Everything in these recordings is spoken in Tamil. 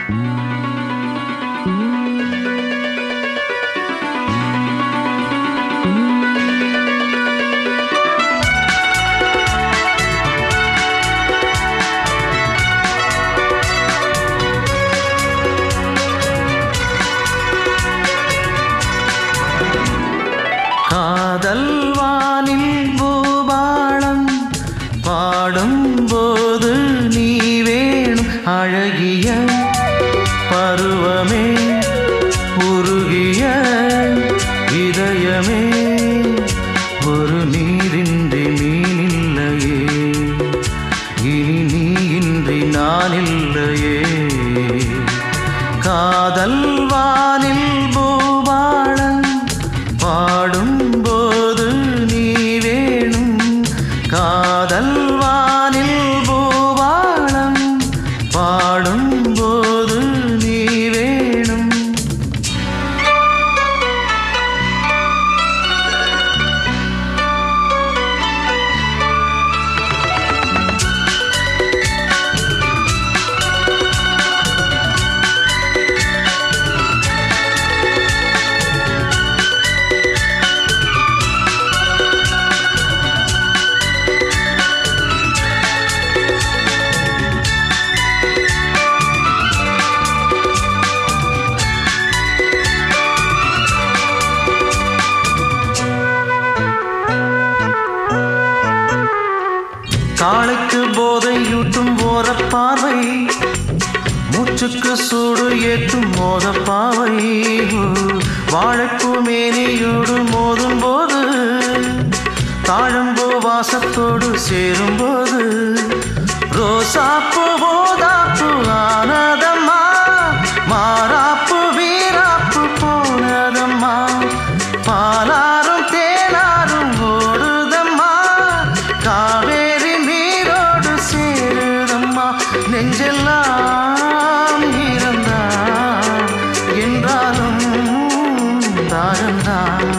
காதல் வானில் பூபாளம் பாடும்போது நீ வேணும் அழகிய பருவமே உருகிய இதயமே ஒரு நீரின்றி மீனில்லையே இனி நீ இன்றி நான் இல்லையே காதல் வானில் பூபாளம் பாடும்போது நீ வேணும் காதல் வானில் பூபாளம் பாடும்போது நீ வேணும் காளைக்கு போதையூட்டும் ஓர பார்வை மூச்சுக்கு சூடு ஏற்றும் மோத பாவை வாழைப்பூ மேனியோடு மோதும் போது தாழம்பூ வாசத்தோடு சேரும்போது ரோசாப்பூ போதாப்பு ஆனதம்மா மாறாப்பு வீராப்பு போனதம்மா பாலாரும் தேனாரும் ஓடுதம்மா காவேரி நீரோடு சேருதம்மா நெஞ்செல்லாம் இருந்தான் என்றாலும் தாரந்தான்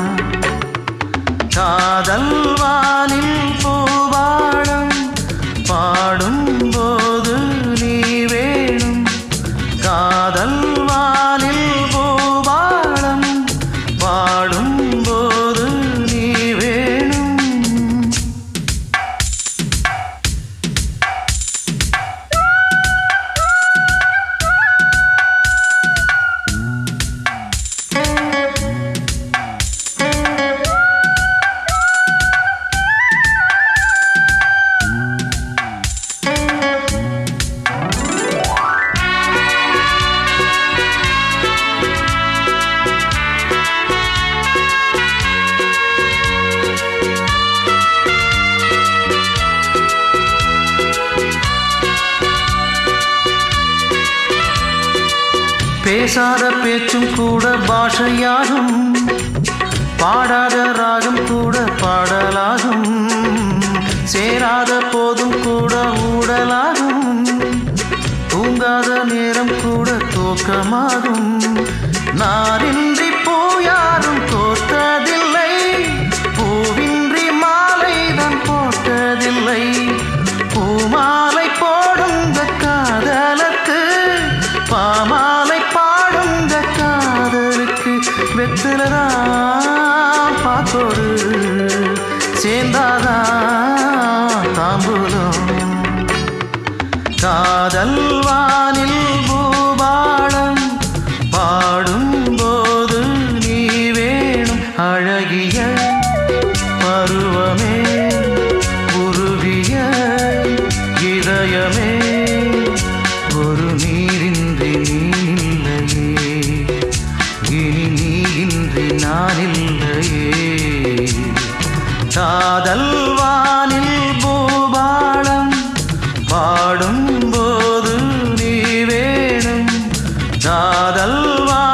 காதல் வானில் பூவாடம் பாடும்போது நீ வேணும் காதல் வானில் பூவாடம் பாடும்போது நீ வேணும் பேசாத பேச்சும் கூட பாஷையாகும் பாடாத ராகம் கூட பாடலாகும் சேராத போதும் கூட ஊடலாகும் தூங்காத நேரம் கூட தூக்கமாகும் நாரின்றி பூ யாரும் தோற்றதில்லை பூவின்றி மாலை தான் போட்டதில்லை பூமாலை போடுங்க காதலுக்கு பாமாலை பாடுங்க காதலுக்கு வெத்திலதான் பாத்தோடு சேர்ந்தாதான் தாம்பூலம் காதல் வானில் பூபாளம் பாடும்போது நீ வேணும் அழகிய பருவமே உருகிய இதயமே ஒரு நீரின்றி நீ இல்லையே இனி நீ இன்றி நான் இல்லையே காதல் வானில் பூபாளம் பாடும்போது நீ வேணும் காதல்